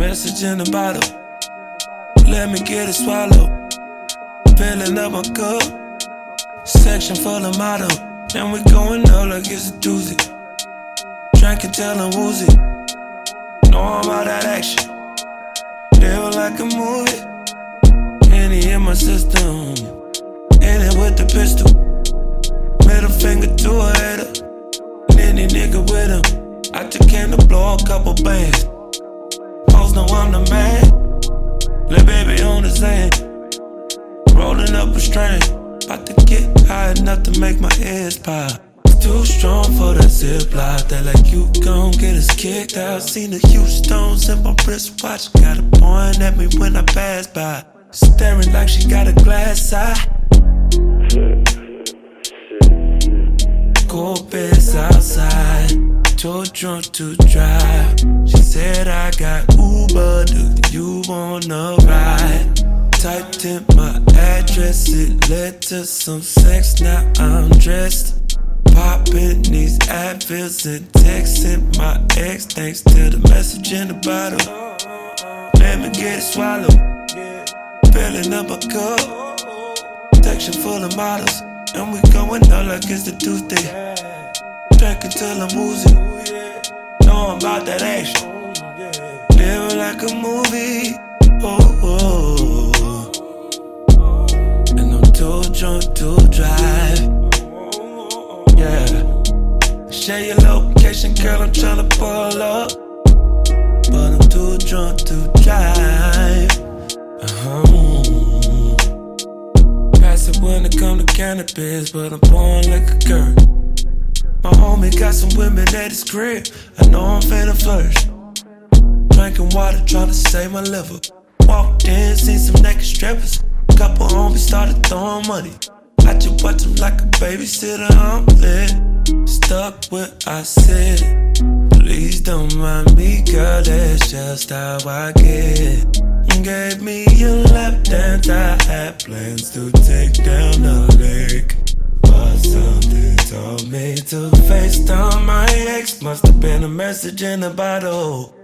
Message in the bottle, let me get it swallowed. Filling up my cup, section full of motto. And we going out like it's a doozy. Drinking till I'm woozy. Know I'm about that action. Feel like a movie. Henny in my system. In it with the pistol. Middle finger to a hater. Any nigga with him. I just came to blow a couple bands. Hoes know I'm the man. Lil' baby on the sand. Rolling up a strain. About to get high enough to make my ears pop. Too strong for that ziplock. That like you gon' get us kicked out. Seen the huge stones in my wristwatch. Got a point at me when I pass by. Staring like she got a glass eye. Cold beds outside. Too drunk to drive. She said I got Uber. Do you wanna ride? Typed in my address. It led to some sex. Now I'm dressed. Popping these Advils and texting my ex. Thanks to the message in the bottle. Let me get it swallowed. Filling up a cup. Section full of models. And we going out like it's the Tuesday. Drinking till I'm woozy. Know I'm about that action. Living like a movie. And I'm too drunk to drive. Yeah. Share your location, girl, I'm tryna pull up. But I'm too drunk to drive. Pass it when it come to cannabis, but I'm pouring like a girl. My homie got some women at his crib. I know I'm finna flourish. Drinking water, tryna save my liver. Walked in, seen some naked strippers. Couple homies started throwing money. I just watch them like a babysitter, I'm lit. Stuck what I said. Please don't mind me, girl, that's just how I get. Gave me a lap dance, I had plans to take down the lake. But something told me to FaceTime my ex. Must have been a message in a bottle.